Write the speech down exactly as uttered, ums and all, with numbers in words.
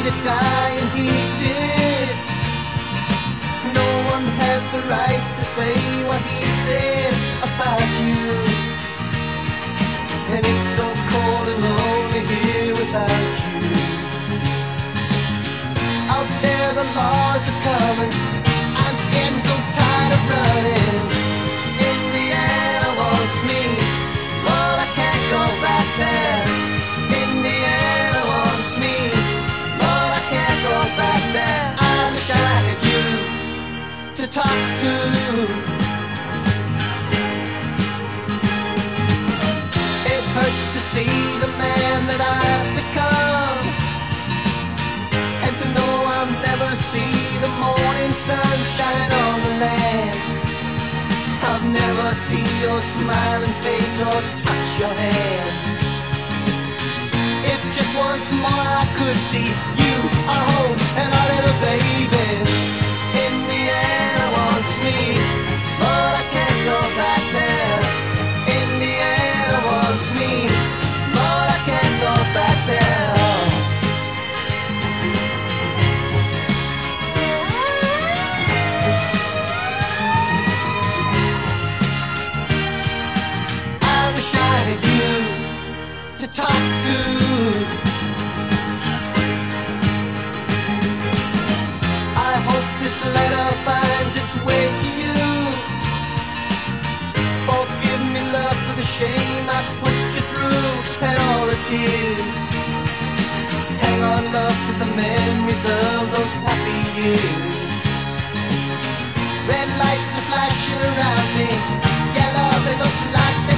to die, and he did. No one had the right to say what he said about you. And it's so cold and lonely here without you. Out there the laws are coming, I'm scared and so tired of running. Indiana wants me, Lord, I can't go back there. Indiana wants me, Lord, I can't go back there. I wish I had you to talk to. It hurts to see the man that I've become, and to know I'll never see the morning sun shine on the land. I'll never see your smiling face or touch your hand. If just once more I could see you, our home, and our little baby. Indiana wants me, but I can't go back there. Indiana wants me, but I can't go back there. I wish I had you to talk to. I hope this letter finds its way to you. Forgive me, love, for the shame I put you through and all the tears. Hang on, love, to the memories of those happy years. Red lights are flashing around me. Yeah, love, it looks like